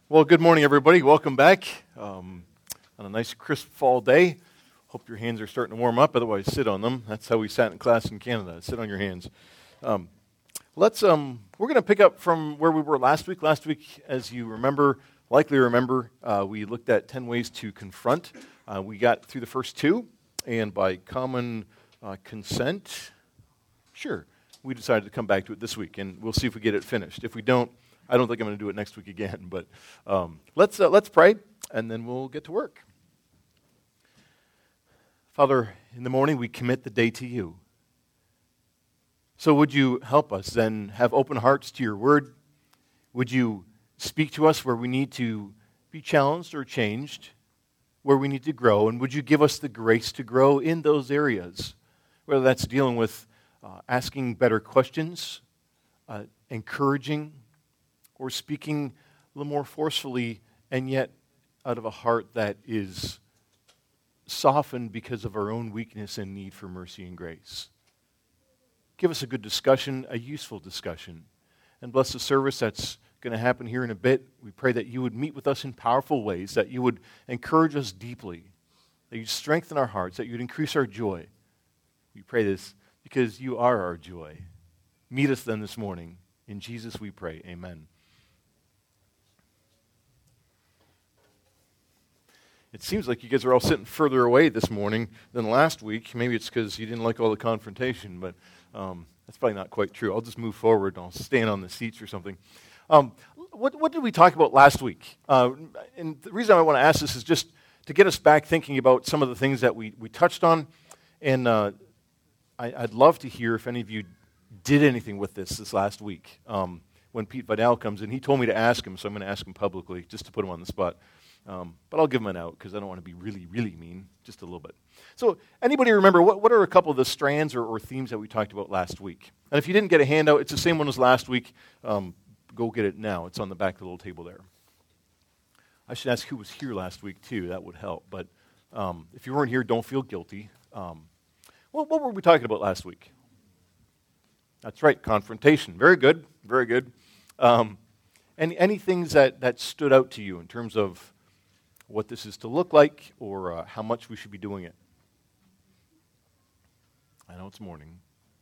Well, good morning, everybody. Welcome back on a nice, crisp fall day. Hope your hands are starting to warm up. Otherwise, sit on them. That's how we sat in class in Canada. Sit on your hands. We're going to pick up from where we were last week. Last week, as you likely remember, we looked at 10 ways to confront. We got through the first two, and by common consent, we decided to come back to it this week, and we'll see if we get it finished. If we don't, I don't think I'm going to do it next week again, but let's pray, and then we'll get to work. Father, in the morning we commit the day to you. So would you help us then have open hearts to your word? Would you speak to us where we need to be challenged or changed, where we need to grow, and would you give us the grace to grow in those areas, whether that's dealing with asking better questions, encouraging, or speaking a little more forcefully, and yet out of a heart that is softened because of our own weakness and need for mercy and grace. Give us a good discussion, a useful discussion, and bless the service that's going to happen here in a bit. We pray that you would meet with us in powerful ways, that you would encourage us deeply, that you'd strengthen our hearts, that you'd increase our joy. We pray this because you are our joy. Meet us then this morning. In Jesus we pray, amen. It seems like you guys are all sitting further away this morning than last week. Maybe it's because you didn't like all the confrontation, but that's probably not quite true. I'll just move forward and I'll stand on the seats or something. What did we talk about last week? And the reason I want to ask this is just to get us back thinking about some of the things that we touched on. And I'd love to hear if any of you did anything with this last week. When Pete Vidal comes in, he told me to ask him, so I'm going to ask him publicly just to put him on the spot. But I'll give him an out because I don't want to be really, really mean, just a little bit. So anybody remember, what are a couple of the strands or themes that we talked about last week? And if you didn't get a handout, it's the same one as last week. Go get it now. It's on the back of the little table there. I should ask who was here last week, too. That would help. But if you weren't here, don't feel guilty. What were we talking about last week? That's right, confrontation. Very good, very good. Any things that stood out to you in terms of what this is to look like, or how much we should be doing it? I know it's morning.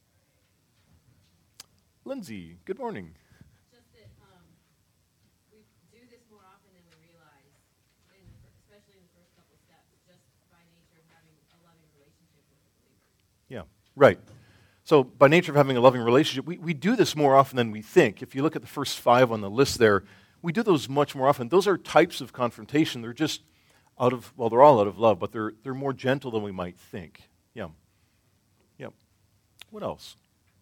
Lindsay, good morning. Just that we do this more often than we realize, especially in the first couple steps, just by nature of having a loving relationship with the believer. Yeah, right. So by nature of having a loving relationship, we do this more often than we think. If you look at the first 5 on the list there, we do those much more often. Those are types of confrontation. They're just they're all out of love, but they're more gentle than we might think. Yeah. Yeah. What else?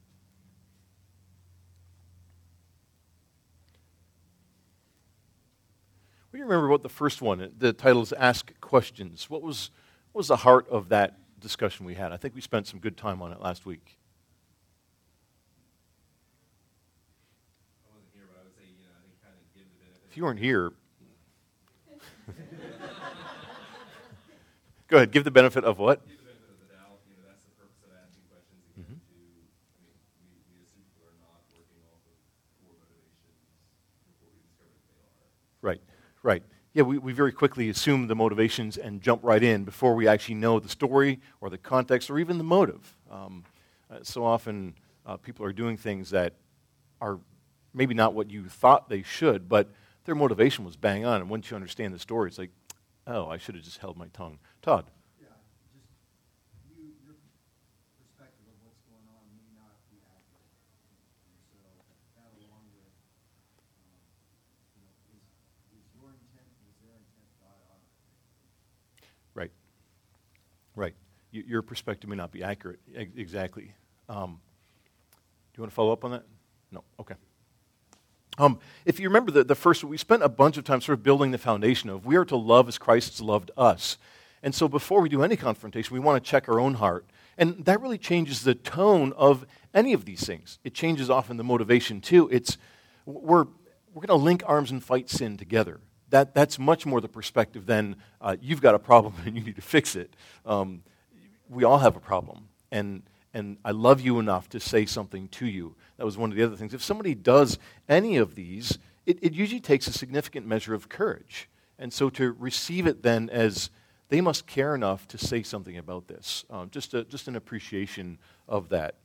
What do you remember about the first one? The title is Ask Questions. What was the heart of that discussion we had? I think we spent some good time on it last week. If you weren't here, go ahead. Give the benefit of what? Give the benefit of the doubt. That's the purpose of asking questions. We assume people are not working off of core motivations before we discover that they are. Right. Yeah, we very quickly assume the motivations and jump right in before we actually know the story or the context or even the motive. So often people are doing things that are maybe not what you thought they should, but their motivation was bang on. And once you understand the story, it's like, oh, I should have just held my tongue. Todd? Yeah, just your perspective of what's going on may not be accurate. And so that along with, is your intent, is their intent God honored? Right. Your perspective may not be accurate. Exactly. Do you want to follow up on that? No? Okay. If you remember the first, we spent a bunch of time sort of building the foundation of we are to love as Christ has loved us. And so before we do any confrontation, we want to check our own heart. And that really changes the tone of any of these things. It changes often the motivation too. We're going to link arms and fight sin together. That's much more the perspective than you've got a problem and you need to fix it. We all have a problem. And I love you enough to say something to you. That was one of the other things. If somebody does any of these, it usually takes a significant measure of courage. And so to receive it then as they must care enough to say something about this, just an appreciation of that.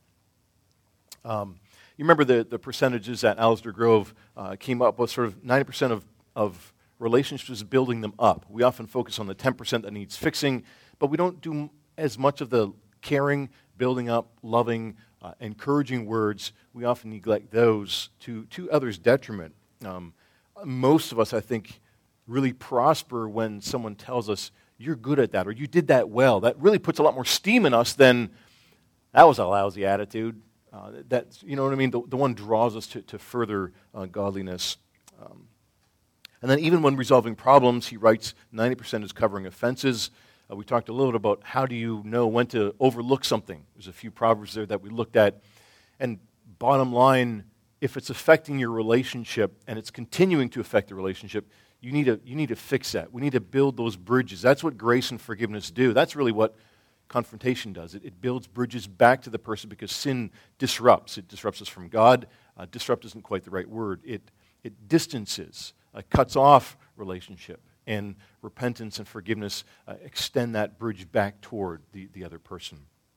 You remember the percentages that Alistair Grove came up with, sort of 90% of relationships building them up. We often focus on the 10% that needs fixing, but we don't do as much of the caring, building up, loving, encouraging words. We often neglect those to others' detriment. Most of us, I think, really prosper when someone tells us, you're good at that, or you did that well. That really puts a lot more steam in us than, that was a lousy attitude. That's, you know what I mean? The one draws us to further godliness. And then even when resolving problems, he writes 90% is covering offenses. We talked a little bit about how do you know when to overlook something. There's a few proverbs there that we looked at. And bottom line, if it's affecting your relationship and it's continuing to affect the relationship, you need to fix that. We need to build those bridges. That's what grace and forgiveness do. That's really what confrontation does. It builds bridges back to the person because sin disrupts. It disrupts us from God. Disrupt isn't quite the right word. It distances, cuts off relationship. And repentance and forgiveness extend that bridge back toward the other person.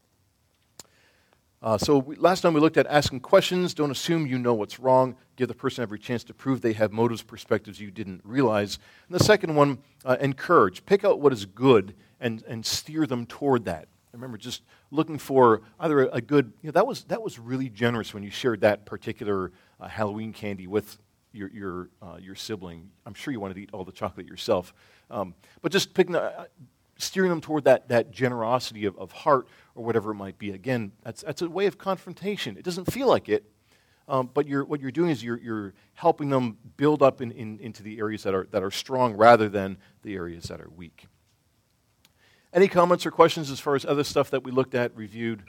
Last time we looked at asking questions. Don't assume you know what's wrong. Give the person every chance to prove they have motives, perspectives you didn't realize. And the second one, encourage. Pick out what is good and steer them toward that. I remember just looking for either a good, that was really generous when you shared that particular Halloween candy with your sibling. I'm sure you wanted to eat all the chocolate yourself. But just steering them toward that generosity of heart or whatever it might be. Again, that's a way of confrontation. It doesn't feel like it, but what you're doing is you're helping them build up into the areas that are strong rather than the areas that are weak. Any comments or questions as far as other stuff that we looked at, reviewed?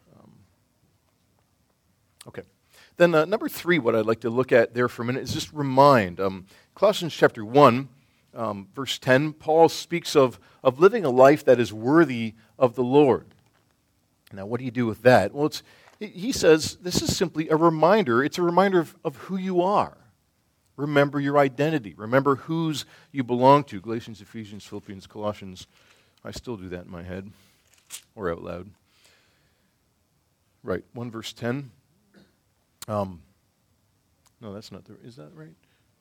Okay. Then number 3, what I'd like to look at there for a minute is just remind. Colossians chapter 1, verse 10, Paul speaks of living a life that is worthy of the Lord. Now, what do you do with that? Well, he says this is simply a reminder. It's a reminder of who you are. Remember your identity. Remember whose you belong to. Galatians, Ephesians, Philippians, Colossians. I still do that in my head or out loud. Right, 1 verse 10. No, that's not the, is that right?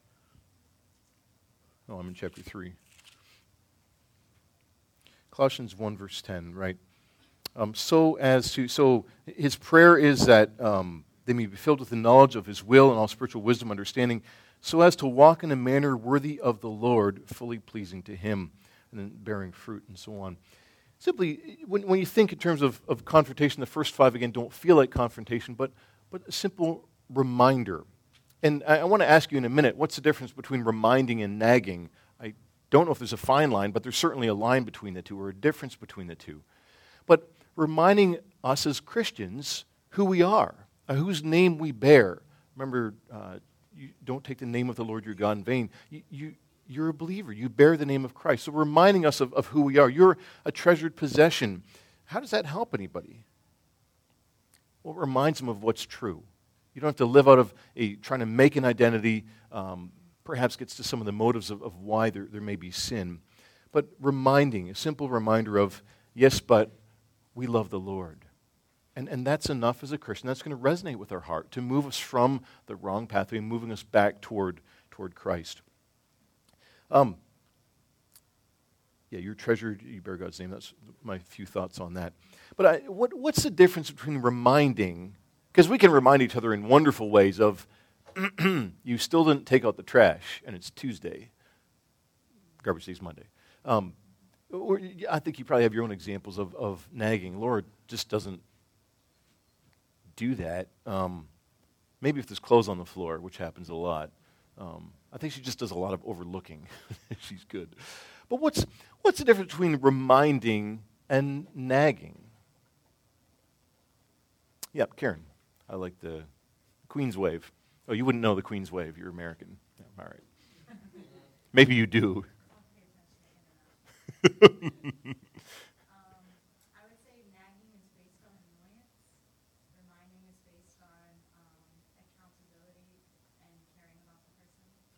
Oh, I'm in chapter 3. Colossians 1 verse 10, right? So his prayer is that they may be filled with the knowledge of his will and all spiritual wisdom, understanding, so as to walk in a manner worthy of the Lord, fully pleasing to him, and then bearing fruit and so on. Simply, when you think in terms of confrontation, the first 5, again, don't feel like confrontation, but a simple reminder. And I want to ask you in a minute, what's the difference between reminding and nagging? I don't know if there's a fine line, but there's certainly a line between the two, or a difference between the two. But reminding us as Christians who we are, whose name we bear. Remember, you don't take the name of the Lord your God in vain. You're a believer. You bear the name of Christ. So reminding us of who we are. You're a treasured possession. How does that help anybody? Well, it reminds them of what's true. You don't have to live out of trying to make an identity, perhaps gets to some of the motives of why there may be sin. But reminding, a simple reminder of, yes, but we love the Lord. And that's enough as a Christian. That's going to resonate with our heart to move us from the wrong pathway and moving us back toward Christ. You're treasured, you bear God's name. That's my few thoughts on that. But what's the difference between reminding, because we can remind each other in wonderful ways of, you still didn't take out the trash, and it's Tuesday. Garbage day's Monday. Or I think you probably have your own examples of nagging. Lord just doesn't do that. Maybe if there's clothes on the floor, which happens a lot. I think she just does a lot of overlooking. She's good. But what's the difference between reminding and nagging? Yeah, Karen. I like the Queen's Wave. Oh, you wouldn't know the Queen's Wave. You're American. Yeah, all right. Maybe you do. I would say nagging is based on annoyance. Reminding is based on accountability and caring about the person.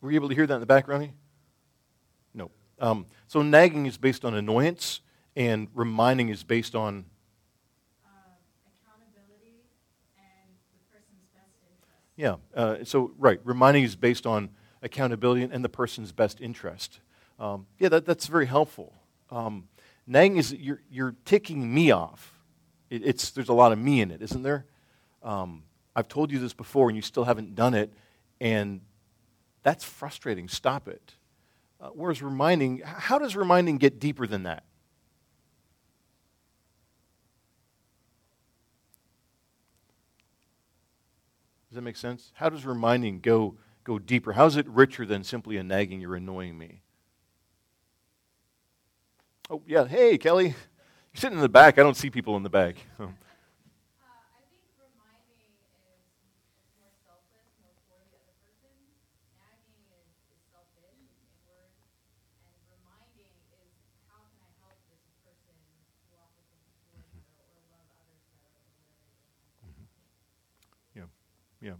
Were you able to hear that in the background? No. So nagging is based on annoyance, and reminding is based on Accountability and the person's best interest. right. Reminding is based on accountability and the person's best interest. That's very helpful. Nagging is you're ticking me off. There's a lot of me in it, isn't there? I've told you this before, and you still haven't done it, and that's frustrating. Stop it. Whereas reminding, how does reminding get deeper than that? Does that make sense? How does reminding go deeper? How is it richer than simply a nagging, you're annoying me? Oh, yeah. Hey, Kelly. You're sitting in the back. I don't see people in the back. I think reminding is more selfless, more for the other person. Nagging is selfish, it's inward. And reminding is how can I help this person walk with the Lord better or love others better or whatever it is. Yeah.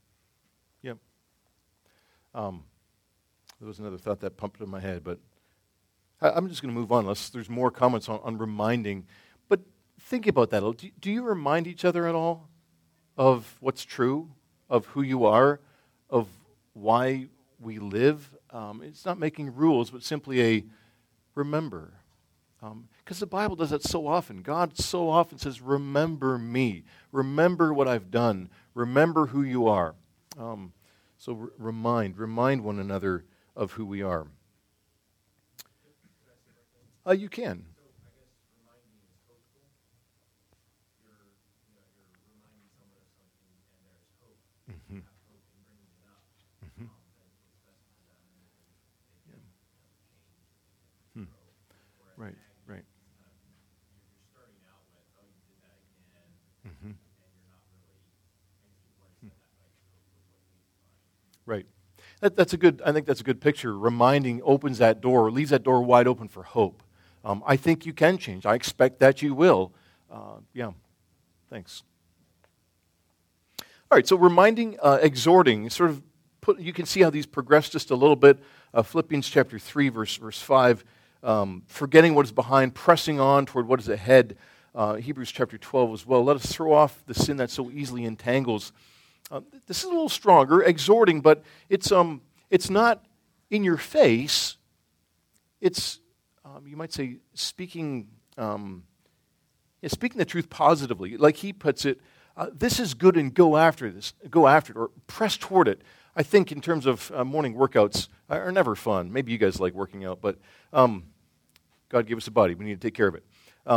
There was another thought that pumped in my head, but I'm just going to move on unless there's more comments on reminding. But think about that. Do you remind each other at all of what's true, of who you are, of why we live? It's not making rules, but simply a remember. Because the Bible does that so often. God so often says, remember me. Remember what I've done. Remember who you are. Remind one another of who we are. You can. So I guess reminding is hopeful. You're reminding someone of something, and there's hope. Mm-hmm. Have hope in bringing it up. Mm-hmm. Then it's best for them, and they can change, grow. Whereas Right. you're starting out with, oh, you did that again, Mm-hmm. and you're not really, maybe you weren't said that right, so with what you need to find. Right. I think that's a good picture. Reminding opens that door, leaves that door wide open for hope. I think you can change. I expect that you will. Thanks. All right, so reminding, exhorting, sort of you can see how these progress just a little bit. Philippians chapter 3, verse 5, forgetting what is behind, pressing on toward what is ahead. Hebrews chapter 12 as well. Let us throw off the sin that so easily entangles. This is a little stronger, exhorting, but it's not in your face. It's you might say speaking the truth positively, like he puts it. This is good, and go after it, or press toward it. I think in terms of morning workouts are never fun. Maybe you guys like working out, but God gave us a body. We need to take care of it.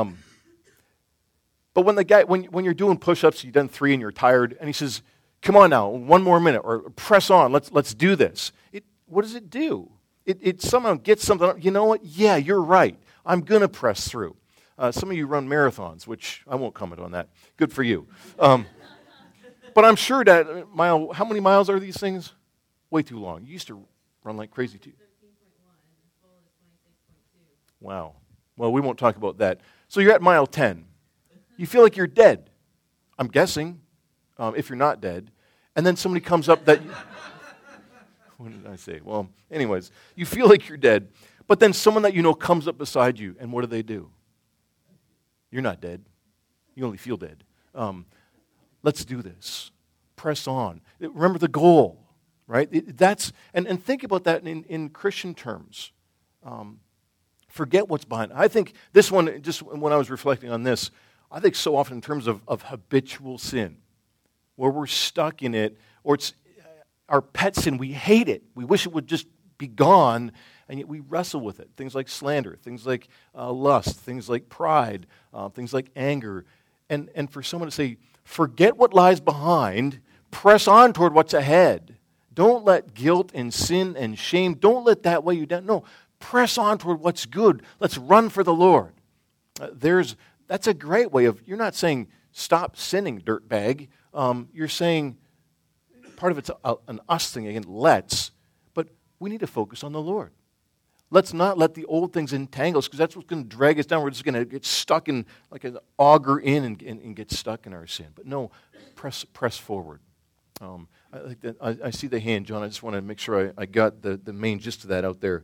But when you're doing push-ups, you've done 3 and you're tired, and he says, "Come on now, 1 more minute, or press on. Let's do this." What does it do? It somehow gets something. You know what? Yeah, you're right. I'm gonna press through. Some of you run marathons, which I won't comment on that. Good for you. But I'm sure that how many miles are these things? Way too long. You used to run like crazy too. 13.1, and full is 26.2. Wow. Well, we won't talk about that. So you're at mile 10. You feel like you're dead. I'm guessing, if you're not dead. And then somebody comes up that... What did I say? Well, anyways, you feel like you're dead. But then someone that you know comes up beside you, and what do? You're not dead. You only feel dead. Let's do this. Press on. Remember the goal, right? And think about that in Christian terms. Forget what's behind. I think this one, just when I was reflecting on this, I think so often in terms of habitual sin, where we're stuck in it, or it's our pet sin, we hate it. We wish it would just be gone, and yet we wrestle with it. Things like slander, things like lust, things like pride, things like anger. And for someone to say, forget what lies behind, press on toward what's ahead. Don't let guilt and sin and shame, don't let that weigh you down. No, press on toward what's good. Let's run for the Lord. That's a great way of, you're not saying stop sinning, dirtbag. You're saying, part of it's an us thing, again, but we need to focus on the Lord. Let's not let the old things entangle us, because that's what's going to drag us down. We're just going to get stuck in, like an auger in and get stuck in our sin. But no, press forward. I think that I see the hand, John. I just want to make sure I got the main gist of that out there.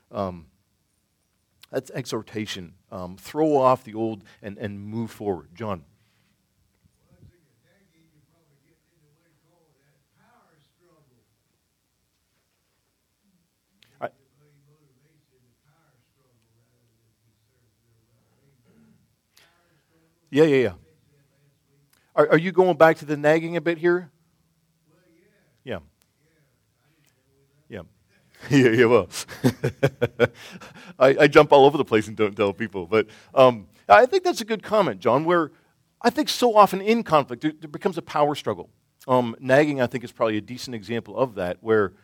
That's exhortation. Throw off the old and move forward. John. Well, I think at that game, you probably get into what you call that power struggle. I- Motivation, the power struggle, rather than concern power struggle. Yeah. Mentioned that last week. Are you going back to the nagging a bit here? Well, yeah, Yeah. I didn't know that. Yeah. Well, I jump all over the place and don't tell people. But I think that's a good comment, John, where I think so often in conflict, there becomes a power struggle. Nagging, I think, is probably a decent example of that, where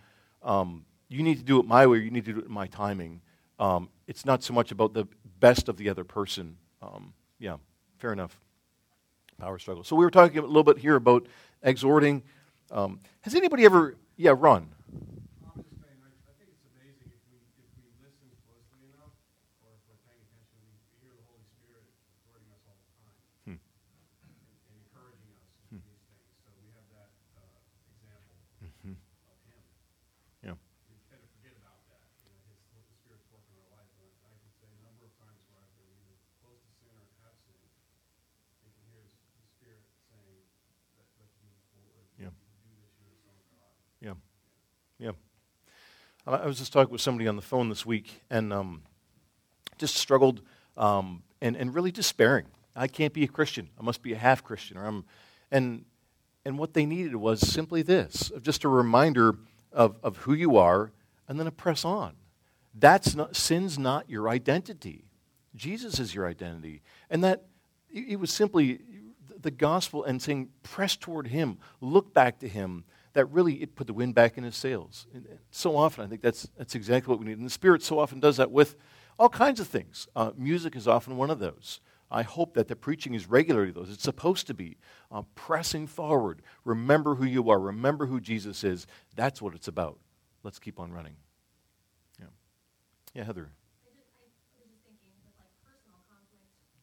you need to do it my way, or you need to do it in my timing. It's not so much about the best of the other person. Yeah, fair enough. Power struggle. So we were talking a little bit here about exhorting. Has anybody ever, Ron? I'm just saying, I think it's amazing if we listen closely enough, or if we're paying attention, we hear the Holy Spirit exhorting us all the time and encouraging us in these things. So we have that example of Him. Yeah. We tend to forget about that. His Spirit's working in our life. And I can say a number of times where I've been either close to sin or have sinned, you can hear the Spirit saying that let's move forward. Yeah. You can do this. You're a son of God. Yeah. Yeah. I was just talking with somebody on the phone this week and just struggled and really despairing. I can't be a Christian. I must be a half Christian. And what they needed was simply this, just a reminder of who you are and then to press on. Sin's not your identity. Jesus is your identity. And that it was simply the gospel and saying, press toward Him, look back to Him, that really it put the wind back in His sails. And so often, I think that's exactly what we need. And the Spirit so often does that with all kinds of things. Music is often one of those. I hope that the preaching is regularly those. It's supposed to be pressing forward. Remember who you are. Remember who Jesus is. That's what it's about. Let's keep on running. Yeah. Yeah, Heather. I was just thinking with like personal conflict,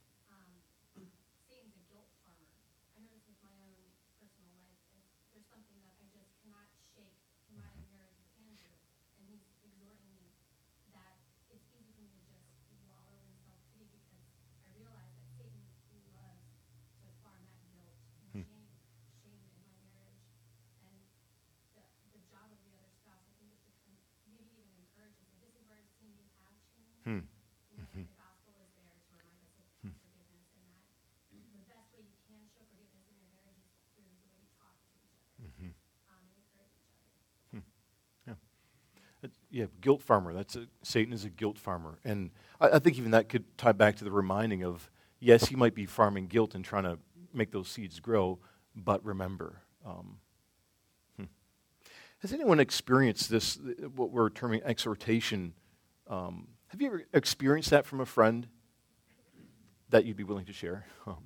Satan's a guilt farmer. I notice with my own personal life, if there's something that I just cannot shake in my marriage with Andrew, and he's exhorting me, that it's easy for me to just wallow in self-pity because I realize that Satan loves to farm that guilt and shame in my marriage. And the job of the other spouse, I think, is to maybe even encourage and say, this is where I've seen you have changed. The gospel is there to remind us of forgiveness, and that the best way you can show forgiveness in your marriage is through the way you talk to each other and encourage each other. Yeah, guilt farmer. Satan is a guilt farmer. And I think even that could tie back to the reminding of, yes, he might be farming guilt and trying to make those seeds grow, but remember. Has anyone experienced this, what we're terming exhortation? Have you ever experienced that from a friend that you'd be willing to share? Well,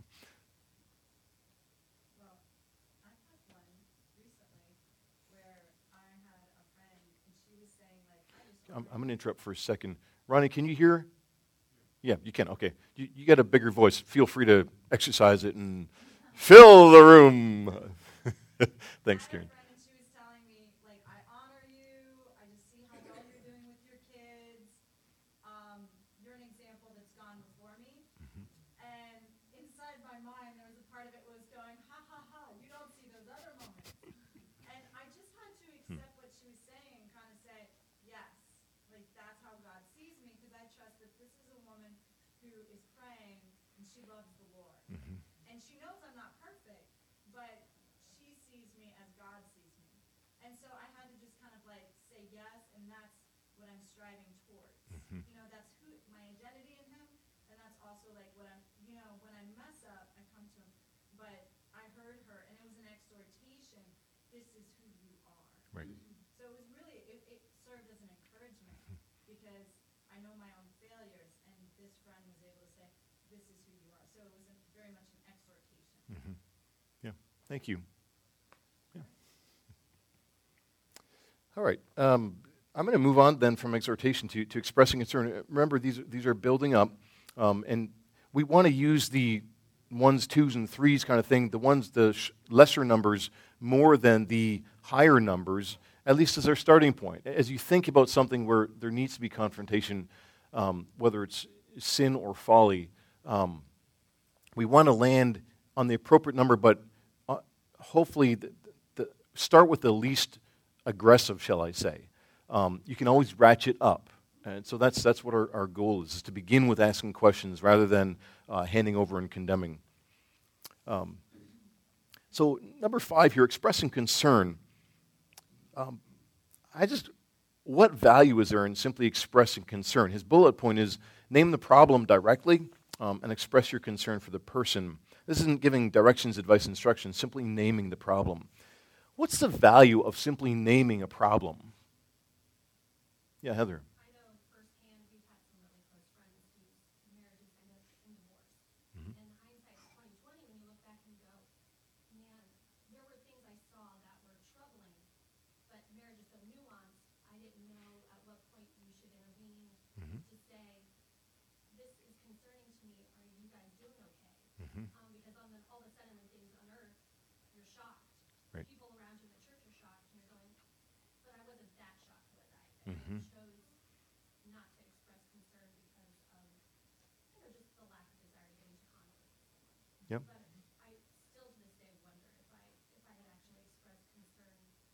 I had one recently where I had a friend, and she was saying, like, I just I'm going to interrupt for a second. Ronnie, can you hear? Yeah, you can. Okay. You got a bigger voice. Feel free to exercise it and fill the room. Thanks, Karen. And she was telling me, like, I honor you. I just see how well you're doing with your kids. You're an example that's gone before me. And inside my mind, there was a part of it was going, ha, ha, ha, you don't see those other moments. And I just had to accept what she was saying and kind of say, yes, like, that's how God sees me, because I trust that this is a woman who is praying and she loves the Lord. And she knows I'm not perfect, but she sees me as God sees me. And so I had to just kind of like say yes, and that's what I'm striving towards. You know, that's who my identity in Him, and that's also like what I'm, you know, when I mess up, I come to Him. But I heard her, and it was an exhortation. This is who you are. Right. So it was really, it served as an encouragement because I know my own failures, and this friend was able to say, this is who you are. So it was very much an exhortation. Yeah. Thank you. Yeah. All right. I'm going to move on then from exhortation to expressing concern. Remember, these are building up, and we want to use the 1s, 2s, and 3s kind of thing. The lesser numbers more than the higher numbers, at least as our starting point. As you think about something where there needs to be confrontation, whether it's sin or folly, we want to land on the appropriate number, but hopefully start with the least aggressive, shall I say. You can always ratchet up. And so that's what our goal is to begin with asking questions rather than handing over and condemning. So number 5 here, expressing concern. What value is there in simply expressing concern? His bullet point is name the problem directly and express your concern for the person. This isn't giving directions, advice, instructions, simply naming the problem. What's the value of simply naming a problem? Yeah, Heather. I know firsthand we've had some really close friends whose marriages ended in divorce. And hindsight's 20/20 when you look back and go, man, there were things I saw that were troubling, but marriage is so nuanced. I didn't know at what point you should intervene to say, this is concerning to me. Are you guys doing okay? Because all of a sudden when things unearth, you're shocked. Right. People around you in the church are shocked, and you're going, but I wasn't that shocked, was I? And I chose not to express concern because of, just the lack of desire to get into conflict with someone. Yep. But I still to this day wonder if I had actually expressed concern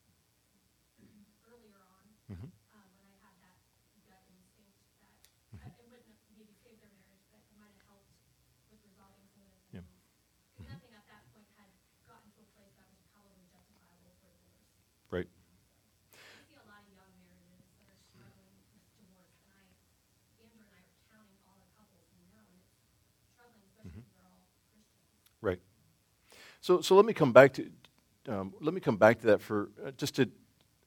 earlier on, when I had that gut instinct that it wouldn't have maybe saved their marriage, but it might have helped with resolving some of the things. Nothing at that point had gotten to a place that was probably justifiable for divorce. Right. I see a lot of young marriages that are struggling with divorce, and Andrew and I are counting all the couples we know, and it's troubling, especially if they're all Christians. Right. So let me come back to that for just to.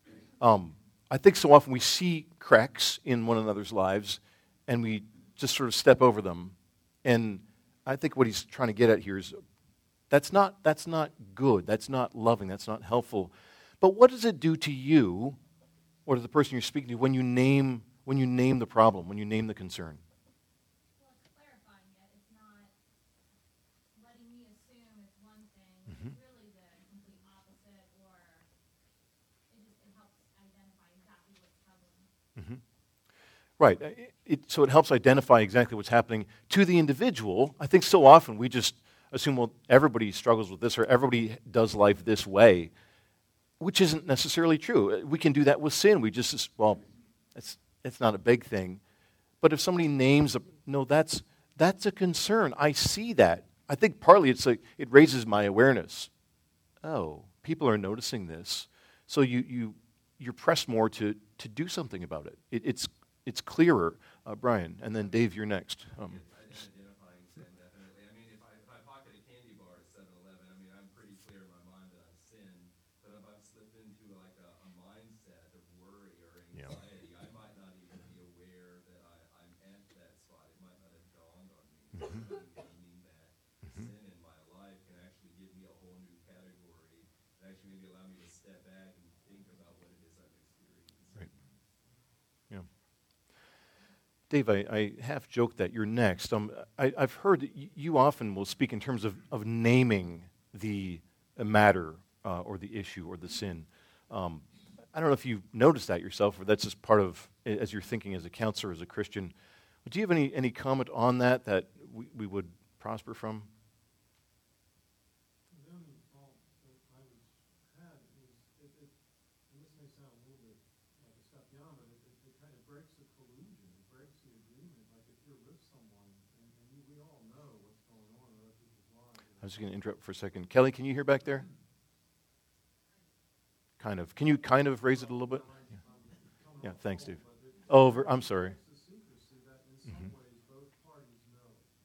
I think so often we see cracks in one another's lives, and we just sort of step over them. And I think what he's trying to get at here is that's not good. That's not loving. That's not helpful. But what does it do to you, or to the person you're speaking to, when you name the problem, when you name the concern? Well, it's clarifying it. It's not letting me assume it's one thing, it's really the complete opposite, or it helps identify exactly what's troubling. Right. So it helps identify exactly what's happening to the individual. I think so often we just assume, well, everybody struggles with this or everybody does life this way, which isn't necessarily true. We can do that with sin. We just, well, it's not a big thing. But if somebody names, that's a concern. I see that. I think partly it's like it raises my awareness. Oh, people are noticing this. So you're pressed more to do something about it. It's clearer. Brian, and then Dave, you're next. Identifying sin, definitely. I mean, if I pocket a candy bar at 7-Eleven, I mean, I'm pretty clear in my mind that I've sinned. But if I've slipped into like a mindset of worry or anxiety, I might not even be aware that I'm at that spot. It might not have dawned on me. Somebody naming that sin in my life can actually give me a whole new category and actually maybe allow me to step back and think about what it is I'm experiencing. Right. Yeah. Dave, I half joked that you're next. I've heard that you often will speak in terms of naming the matter or the issue or the sin. I don't know if you've noticed that yourself or that's just part of, as you're thinking as a counselor, as a Christian. Do you have any comment on that we would prosper from? The only thought that I had is, and this may sound a little bit like a step beyond, but it kind of breaks the collusion. It breaks the agreement. Like if you're with someone, and we all know what's going on in other people's lives. I was going to interrupt for a second. Kelly, can you hear back there? Kind of. Can you kind of raise it a little bit? Yeah, thanks, Dave. I'm sorry. It's the secrecy that in some ways both parties know.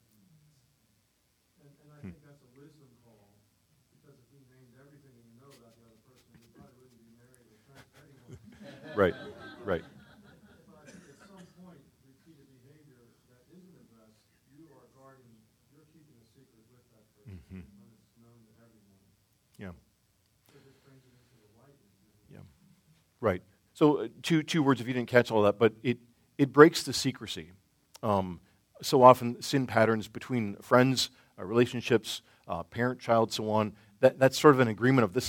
And I think that's a wisdom call, because if we named everything we know about the other person, we probably wouldn't be married or friends anymore. Right. But at some point, repeated behavior that isn't addressed, you're keeping a secret with that person when it's known to everyone. Yeah. So this brings it into the light. Yeah. Right. So two words if you didn't catch all that, but it breaks the secrecy. So often sin patterns between friends, relationships, parent-child, so on, that's sort of an agreement of this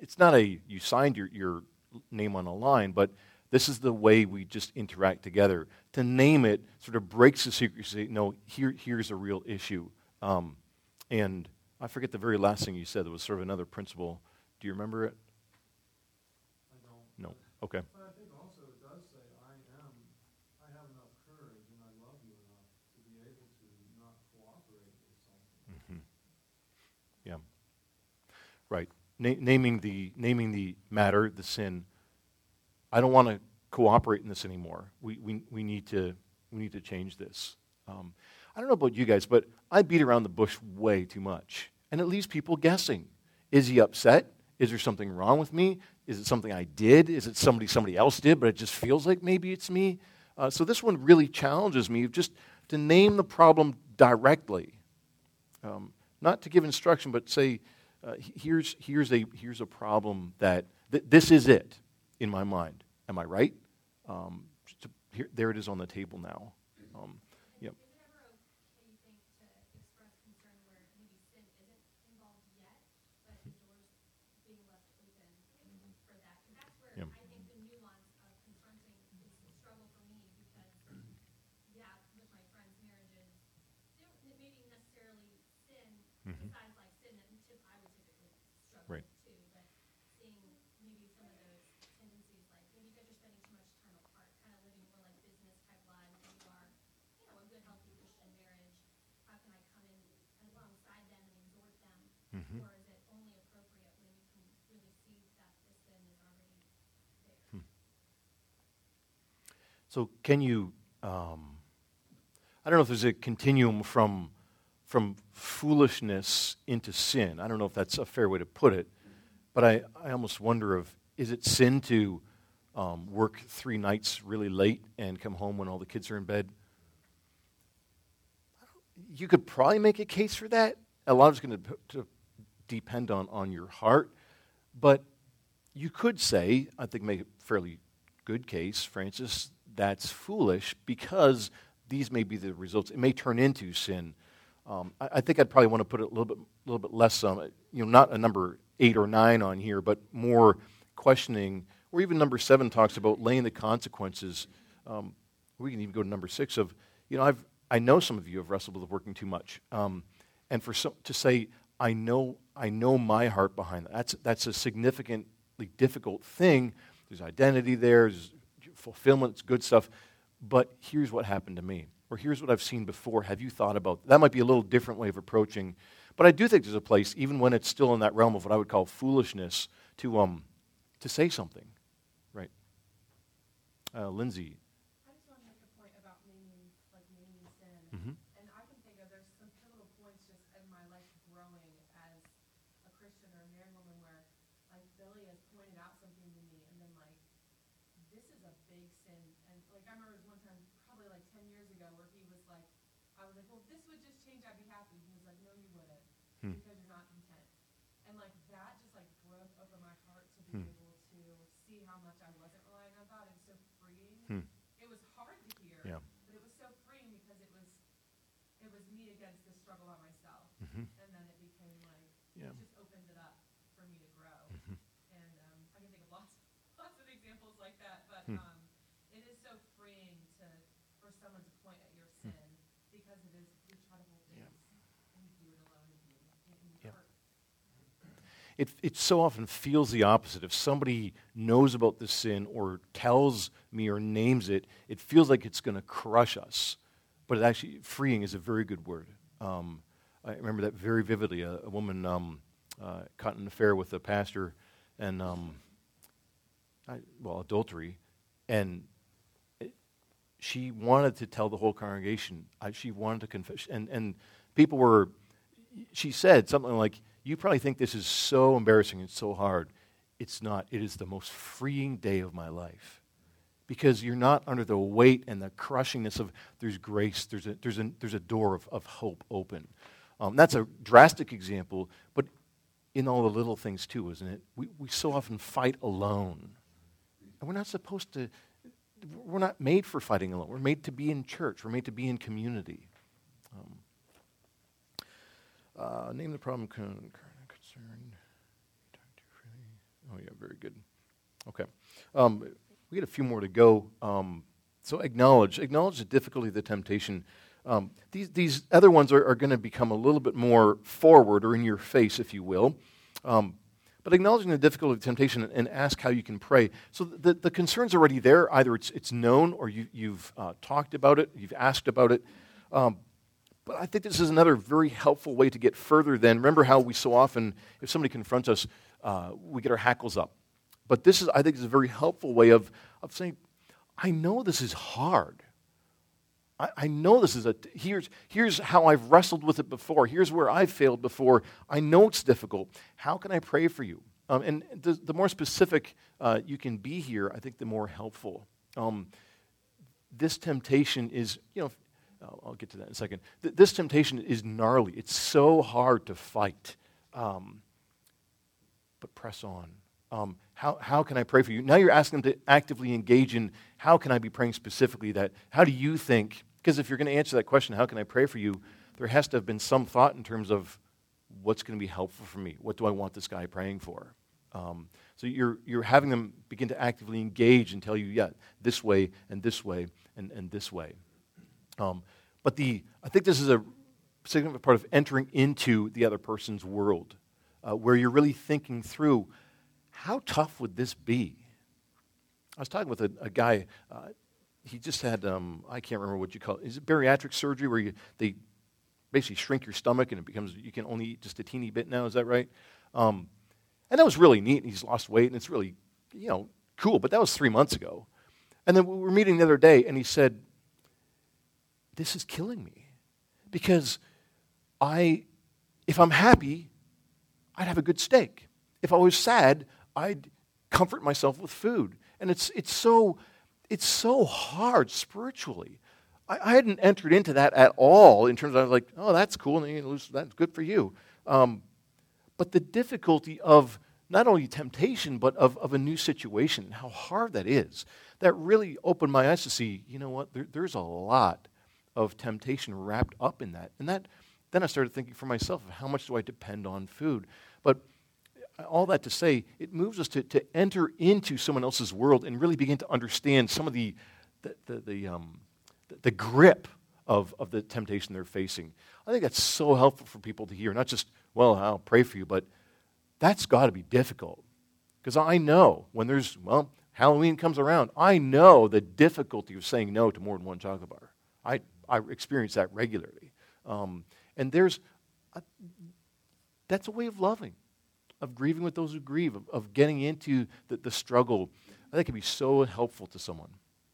it's not you signed your name on a line, but this is the way we just interact together. To name it sort of breaks the secrecy. No, here's a real issue. And I forget the very last thing you said. There was sort of another principle. Do you remember it? I don't. No. Okay. But I think also it does say, I have enough courage and I love you enough to be able to not cooperate with something. Yeah. Right. Naming the matter, the sin. I don't want to cooperate in this anymore. We need to change this. I don't know about you guys, but I beat around the bush way too much, and it leaves people guessing. Is he upset? Is there something wrong with me? Is it something I did? Is it somebody else did, but it just feels like maybe it's me? So this one really challenges me just to name the problem directly, not to give instruction, but say, here's a problem that this is it in my mind. Am I right? There it is on the table now. Yep. Is it ever okay, you think, to express concern where maybe sin isn't involved yet, but the door's being left open for that? Because that's where Yep. I think the nuance of confronting is a struggle for me because, yeah, with my friends' marriages, they don't maybe necessarily sin, besides like sin that I would typically struggle Right. with too, but seeing maybe some of those tendencies, like maybe you guys are spending too much time apart, kind of living more like business type lives than you are, a good, healthy Christian marriage. How can I come in alongside them and exhort them? Or is it only appropriate when you can really see that the sin is already there? So can you? I don't know if there's a continuum from foolishness into sin. I don't know if that's a fair way to put it, but I almost wonder is it sin to work 3 nights really late and come home when all the kids are in bed? You could probably make a case for that. A lot is going to depend on your heart, but you could say, I think make a fairly good case, Francis, that's foolish because these may be the results. It may turn into sin. I think I'd probably want to put it a little bit less, not a number 8 or 9 on here, but more questioning, or even number 7 talks about laying the consequences. We can even go to number 6 of, I know some of you have wrestled with working too much, and to say I know my heart behind that. That's a significantly difficult thing. There's identity there, there's fulfillment, it's good stuff. But here's what happened to me, or here's what I've seen before. Have you thought about that? That might be a little different way of approaching, but I do think there's a place, even when it's still in that realm of what I would call foolishness, to say something, right? Lindsay. I just want to make a point about naming sin. Mm-hmm. And I can think of, there's some pivotal points just in my life growing as a Christian or a married woman where, like, Billy has pointed out something to me and been like, this is a big sin. And, like, I remember one time, probably like 10 years ago, where he was like, I was like, well, if this would just change, I'd be happy. He was like, no, you wouldn't, because you're not content. And, like, that just, like, broke open my heart to be able to see how much I wasn't relying on God. It was so freeing. It was hard to hear, Yeah. but it was so freeing because it was me against this struggle by myself. Mm-hmm. And then it became like, Yeah. it just opened it up for me to grow. And I can think of lots of examples like that, but it is so freeing for someone to point at your sin because it is, we try to hold things and do it alone and Yeah. hurt. It so often feels the opposite. If somebody knows about the sin or tells me or names it, it feels like it's going to crush us. But it actually, freeing is a very good word. I remember that very vividly. A woman caught in an affair with a pastor, and adultery, and she wanted to tell the whole congregation. She wanted to confess, and people were. She said something like, "You probably think this is so embarrassing and so hard. It's not. It is the most freeing day of my life." Because you're not under the weight and the crushingness of there's grace, there's a door of hope open. That's a drastic example, but in all the little things too, isn't it? We so often fight alone. And we're not supposed to, we're not made for fighting alone. We're made to be in church. We're made to be in community. Name the problem, concern. Oh, yeah, very good. Okay. We got a few more to go. So acknowledge the difficulty of the temptation. These other ones are going to become a little bit more forward or in your face, if you will. But acknowledging the difficulty of temptation and ask how you can pray. So the concern's already there. Either it's known or you've talked about it, you've asked about it. But I think this is another very helpful way to get further than, remember how we so often, if somebody confronts us, we get our hackles up. But this is, I think, is a very helpful way of saying, I know this is hard. I know this is here's how I've wrestled with it before. Here's where I've failed before. I know it's difficult. How can I pray for you? And the more specific you can be here, I think the more helpful. This temptation is, I'll get to that in a second. This temptation is gnarly. It's so hard to fight. But press on. How can I pray for you? Now you're asking them to actively engage in how can I be praying specifically that, how do you think, because if you're going to answer that question, how can I pray for you, there has to have been some thought in terms of what's going to be helpful for me. What do I want this guy praying for? So you're having them begin to actively engage and tell you, yeah, this way and this way and this way. But I think this is a significant part of entering into the other person's world, where you're really thinking through, how tough would this be? I was talking with a guy, he just had, I can't remember what you call it. Is it bariatric surgery where they basically shrink your stomach and it becomes, you can only eat just a teeny bit now, is that right? And that was really neat. He's lost weight and it's really, cool, but that was 3 months ago. And then we were meeting the other day and he said, this is killing me because if I'm happy, I'd have a good steak. If I was sad, I'd comfort myself with food. And it's so hard spiritually. I hadn't entered into that at all in terms of, I was like, oh, that's cool, and that's good for you. But the difficulty of not only temptation, but of a new situation, how hard that is, that really opened my eyes to see, you know what, there's a lot of temptation wrapped up in that. And then I started thinking for myself, of how much do I depend on food? But all that to say, it moves us to enter into someone else's world and really begin to understand some of the grip of the temptation they're facing. I think that's so helpful for people to hear, not just, well, I'll pray for you, but that's got to be difficult. Because I know when Halloween comes around, I know the difficulty of saying no to more than one chocolate bar. I experience that regularly. And that's a way of loving, of grieving with those who grieve, of getting into the struggle. I think it can be so helpful to someone.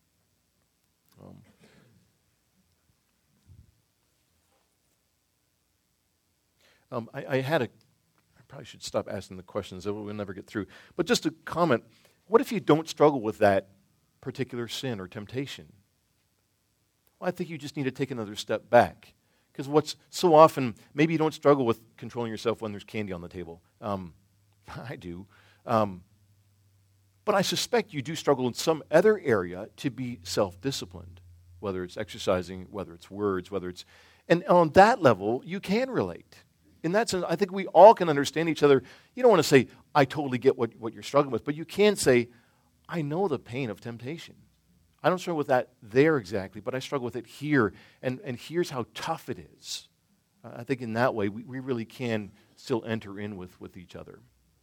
I probably should stop asking the questions, we'll never get through. But just a comment, what if you don't struggle with that particular sin or temptation? Well, I think you just need to take another step back. Because what's so often, maybe you don't struggle with controlling yourself when there's candy on the table. I do. But I suspect you do struggle in some other area to be self-disciplined, whether it's exercising, whether it's words, and on that level, you can relate. In that sense, I think we all can understand each other. You don't want to say, I totally get what you're struggling with, but you can say, I know the pain of temptation. I don't struggle with that there exactly, but I struggle with it here, and here's how tough it is. I think in that way, we really can still enter in with each other.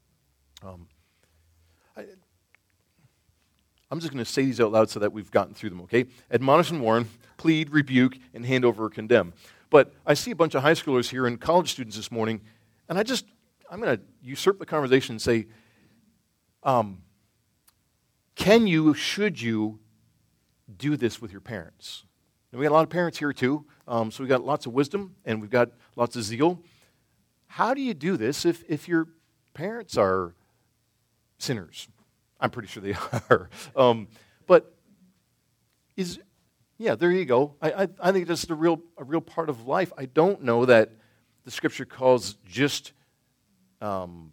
I'm just going to say these out loud so that we've gotten through them, okay? Admonish and warn, plead, rebuke, and hand over or condemn. But I see a bunch of high schoolers here and college students this morning, and I'm going to usurp the conversation and say, should you do this with your parents? And we got a lot of parents here too, so we got lots of wisdom and we've got lots of zeal. How do you do this if your parents are sinners? I'm pretty sure they are. But there you go. I think that's a real part of life. I don't know that the Scripture calls just old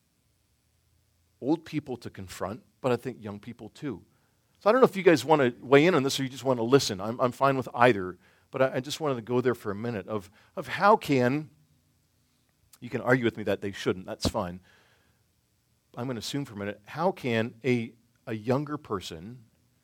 people to confront, but I think young people too. So I don't know if you guys want to weigh in on this or you just want to listen. I'm fine with either, but I just wanted to go there for a minute of how you can argue with me that they shouldn't, that's fine. I'm going to assume for a minute, how can a younger person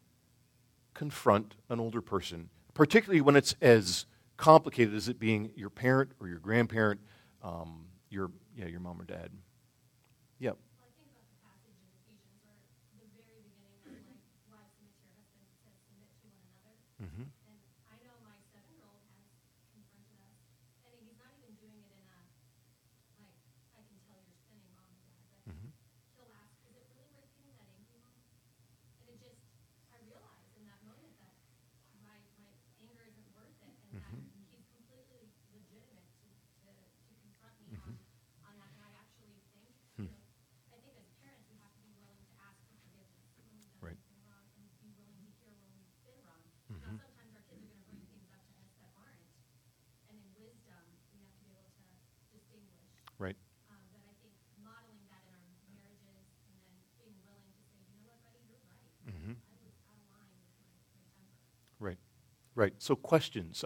confront an older person, particularly when it's as complicated as it being your parent or your grandparent, your mom or dad? Yep. Well, I think about the passage in Ephesians where the very beginning of wives submit to your husband says submit to one another. Mm-hmm. And I know my 7-year-old has confronted us, and he's not even doing it in a, like, I can tell you're sinning, mom and dad, but Mm-hmm. he'll ask, is it really worth getting that angry, mom? And it just, I realized in that moment that my anger isn't worth it, and Mm-hmm. that he's completely legitimate to confront me on that. And I actually think, I think as parents we have to be willing to ask for forgiveness when we've done Right. something wrong, and be willing to hear when we've been wrong. Mm-hmm. Now sometimes our kids are going to bring things up to us that aren't, and in wisdom we have to be able to distinguish. Right. But I think modeling that in our marriages, and then being willing to say, you know what, buddy, you're right. Mm-hmm. I was out of line with my temper. Right. Right. So questions.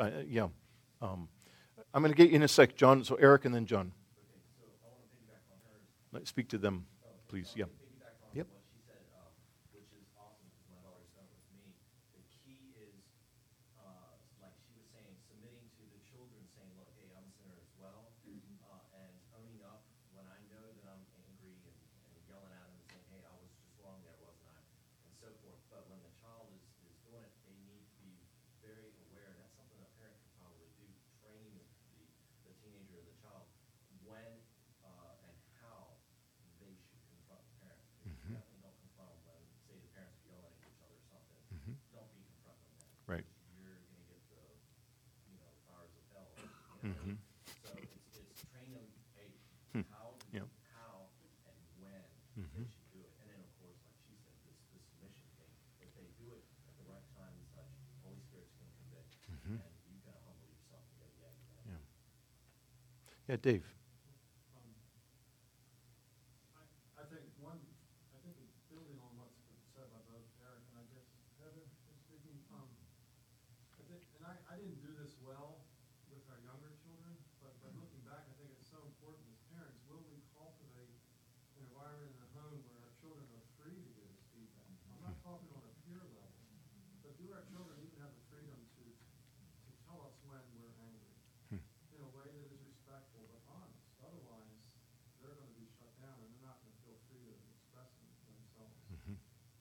I'm going to get you in a sec, John. So Eric and then John. Okay, so I want to piggyback on hers. Speak to them, please. Yeah. Piggyback on Yep. what she said, which is awesome because my daughter's done it with me. The key is, like she was saying, submitting to the children, saying, look, hey, I'm a sinner as well, and owning up when I know that I'm angry and yelling at them and saying, hey, I was just wrong there, wasn't I? And so forth. But when the child is doing it, they need to be very aware. And that's something a parent could probably do, training the teenager or the child when and how they should confront the parent. Mhm. Definitely don't confront them when, say, the parents are yelling at each other or something. Mhm. Don't be confronting them then. Right. You're going to get the, fires of hell. Mhm. So it's train them, hey, Hmm. how Yeah. and when Mhm. they should do it. And then, of course, like she said, this submission thing. If they do it at the right time and such, Holy Spirit's going to convict. Mhm. And you've got to humble yourself to go, yeah, you're right. Yeah. Yeah, Dave. I think it's building on what's been said by both Eric and I guess Heather is speaking. I didn't do this well with our younger children, but looking back, I think it's so important as parents. Will we cultivate an environment in the home where our children are free to give us feedback? I'm not talking on a peer level, but do our children even have the freedom to tell us when we're angry in a way that is respectful but honest? Otherwise, they're going to be shut down and they're not going to feel free to express themselves. Mhm.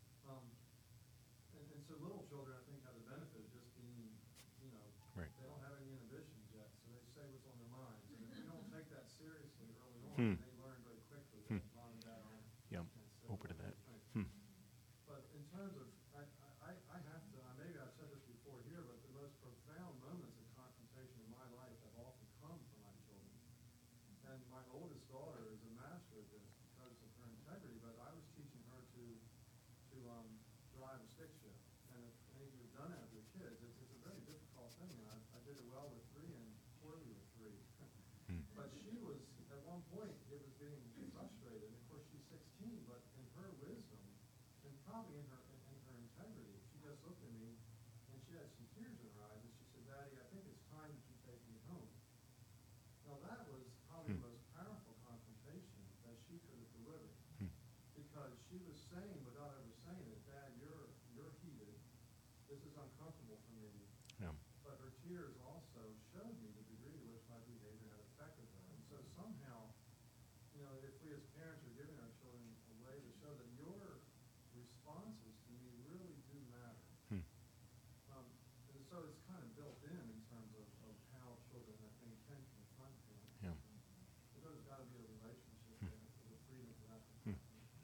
And so little children, I think, have the benefit of just being, Right. they don't have any inhibitions yet, so they say what's on their minds. And if we don't take that seriously early on, Hmm. they learn very quickly Hmm. that mom and dad aren't. Yeah. can't say Open to what that. they think. Hmm. But in terms of, I have to, maybe I've said this before here, but the most profound moments of confrontation in my life have often come from my children. And my oldest daughter is a master at this because of her integrity, but I was teaching her to drive a stick shift. And if any of you have done that with your kids, it's a very difficult thing. And I did it well with 3 and poorly with 3. But she was, at one point, it was getting frustrated. And of course, she's 16, but in her wisdom, and probably in her integrity, she just looked at me, and she had some tears in her eyes, and she said, Daddy, I think it's time that you take me home. Now, that was probably the most powerful confrontation that she could have delivered. Because she was saying, without ever saying it, Dad, you're heated. This is uncomfortable for me. Yeah. But her tears also showed me the degree to which my behavior had affected her. And so somehow, if we as parents are giving our children a way to show that your responses to me really do matter. Hmm. And so it's kind of built in terms of how children, I think, can confront parents. Yeah. But there's got to be a relationship there for the freedom for that to happen.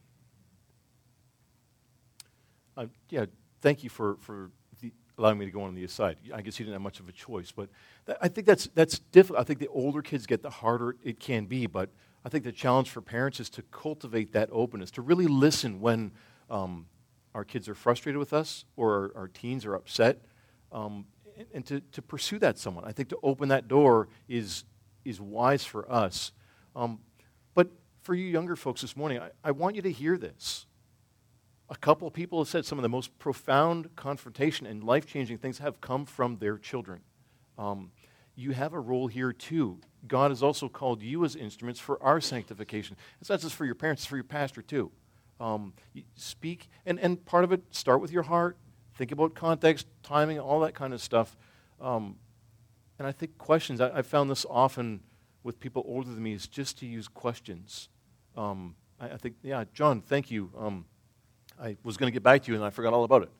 Thank you for allowing me to go on the aside. I guess you didn't have much of a choice, but I think that's difficult. I think the older kids get, the harder it can be, but I think the challenge for parents is to cultivate that openness, to really listen when our kids are frustrated with us or our teens are upset, and to pursue that someone. I think to open that door is wise for us. But for you younger folks this morning, I want you to hear this. A couple of people have said some of the most profound confrontation and life-changing things have come from their children. you have a role here too. God has also called you as instruments for our sanctification. It's not just for your parents, it's for your pastor too. You speak, and part of it, start with your heart. Think about context, timing, all that kind of stuff. And I think questions, I found this often with people older than me, is just to use questions. I think, yeah, John, thank you. I was going to get back to you, and I forgot all about it.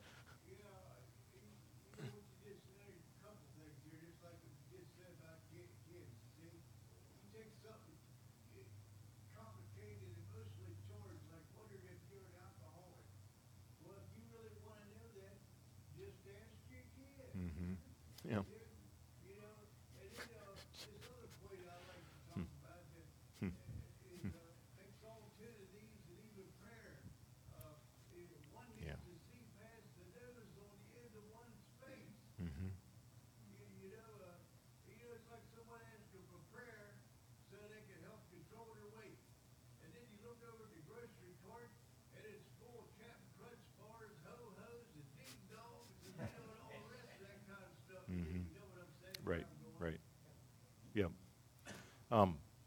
Yeah. Right, right. Yeah. I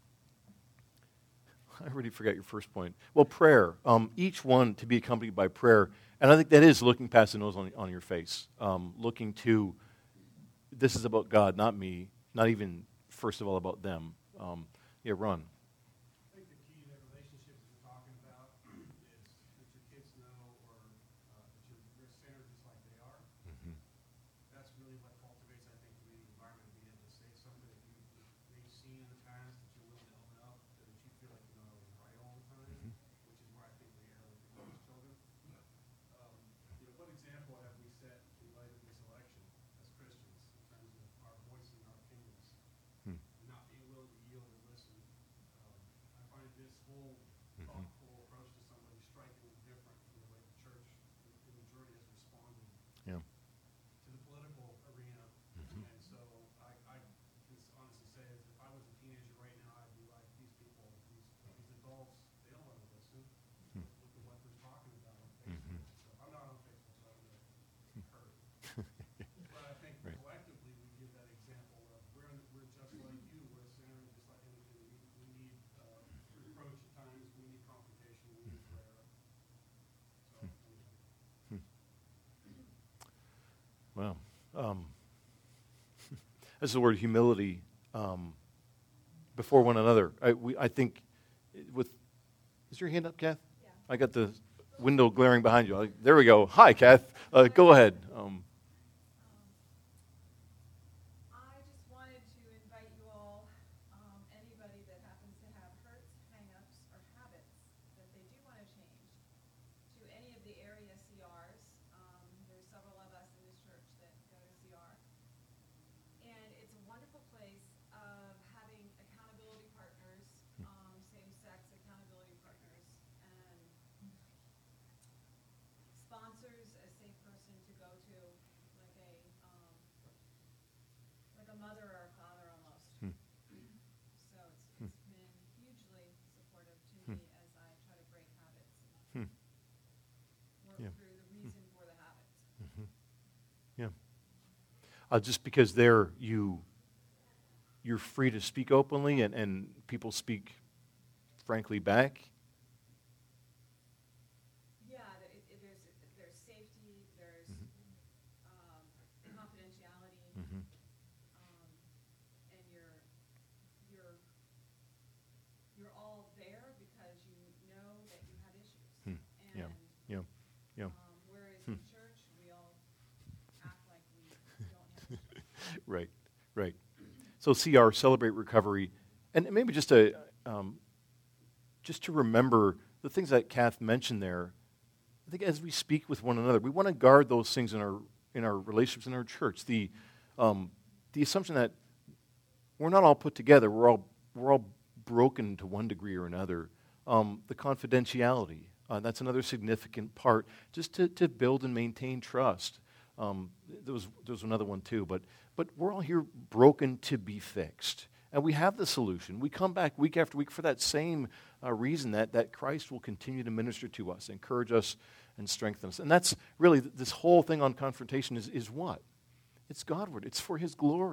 already forgot your first point. Well, prayer. Each one to be accompanied by prayer. And I think that is looking past the nose on your face. Looking to, this is about God, not me. Not even, first of all, about them. Yeah, Ron. I think the key to that relationship that you're talking about is that your kids know, or that you're centered just like they are. Mm-hmm. That's really what cultivates, I think, the environment, being able to say something that they've seen in the past, that you're willing to open up, that you feel like you're not always right all the time, Mm-hmm. which is where I think we err with the youngest children. What example have we set in light of this election as Christians in terms of our voice and our opinions, Hmm. and not being willing to yield and listen? I find this whole Mm-hmm. thoughtful approach to somebody strikingly different from the way the church, the majority, has responded Yeah. to the political arena. Mhm. And so I can honestly say, if I was a teenager right now, I'd be like, these people, these adults, they don't want to listen. Hmm. Look at what they're talking about on Mhm. Facebook. So I'm not on Facebook, so I don't know. Heard. But I think Right. collectively we give that example of we're just like you, we're centered just like anything. We need reproach at times, we need confrontation, we need prayer. So anyway. Wow. That's the word humility before one another. I think is your hand up, Kath? Yeah. I got the window glaring behind you. There we go. Hi, Kath. Go ahead. I just wanted to invite you all, anybody that happens to have hurts, hang-ups, or habits that they do want to change, to any of the area CRs. There's several of us in this church that go to CR. And it's a wonderful place of having accountability partners, same-sex accountability partners, and sponsors, a safe person to go to, like a mother or a father almost. Hmm. So it's been hugely supportive to me as I try to break habits Hmm. and work Yeah. through the reason for the habits. Yeah. Just because you're free to speak openly, and people speak frankly back. Yeah, there's safety, there's confidentiality, Mm-hmm. and you're all there because you know that you have issues. Hmm. Yeah. And Yeah. Yeah. whereas in church we all act like we don't have issues. Right. Right. So CR, Celebrate Recovery, and maybe just to remember the things that Kath mentioned there. I think as we speak with one another, we want to guard those things in our relationships in our church. The assumption that we're not all put together, we're all broken to one degree or another. The confidentiality, that's another significant part, just to build and maintain trust. There was another one too, but we're all here broken to be fixed. And we have the solution. We come back week after week for that same reason that Christ will continue to minister to us, encourage us, and strengthen us. And that's really, this whole thing on confrontation is what? It's Godward. It's for His glory.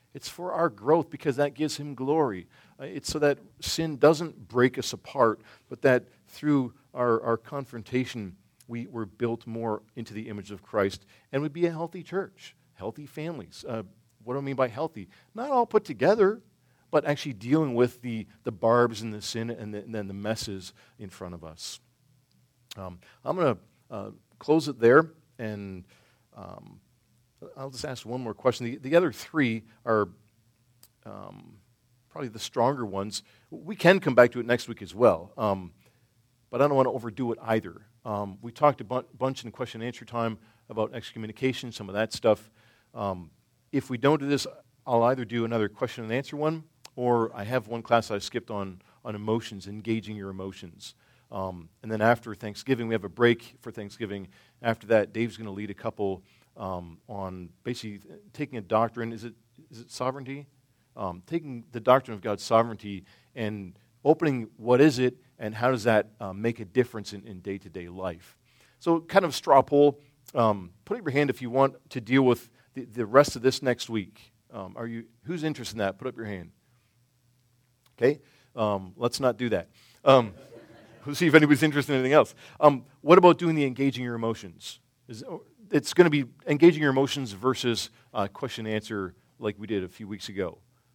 It's for our growth because that gives him glory. It's so that sin doesn't break us apart, but that through our confrontation, we're built more into the image of Christ and would be a healthy church, healthy families. What do I mean by healthy? Not all put together, but actually dealing with the barbs and the sin and then the messes in front of us. I'm going to close it there, and I'll just ask one more question. The other three are probably the stronger ones. We can come back to it next week as well, but I don't want to overdo it either. We talked a bunch in question and answer time about excommunication, some of that stuff. If we don't do this, I'll either do another question and answer one, or I have one class I skipped on emotions, engaging your emotions. And then after Thanksgiving, we have a break for Thanksgiving. After that, Dave's going to lead a couple on basically taking a doctrine. Is it sovereignty? Taking the doctrine of God's sovereignty and opening what is it and how does that make a difference in day-to-day life. So kind of straw poll. Put up your hand if you want to deal with the rest of this next week. Who's interested in that? Put up your hand. Okay, let's not do that. We'll see if anybody's interested in anything else. What about doing the engaging your emotions? It's going to be engaging your emotions versus question and answer like we did a few weeks ago.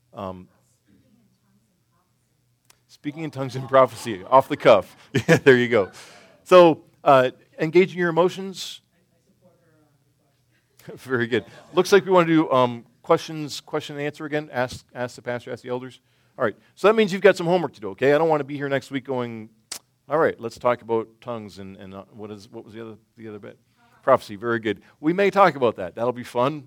Speaking in tongues and prophecy, off the cuff. Yeah, there you go. So, engaging your emotions. Very good. Looks like we want to do question and answer again. Ask the pastor, ask the elders. All right. So that means you've got some homework to do. Okay. I don't want to be here next week going, all right, let's talk about tongues and what was the other bit? Prophecy. Very good. We may talk about that. That'll be fun.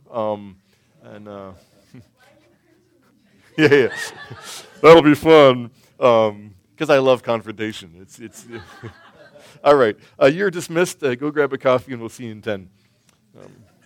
Yeah. That'll be fun. Because I love confrontation. It's all right. You're dismissed. Go grab a coffee, and we'll see you in 10.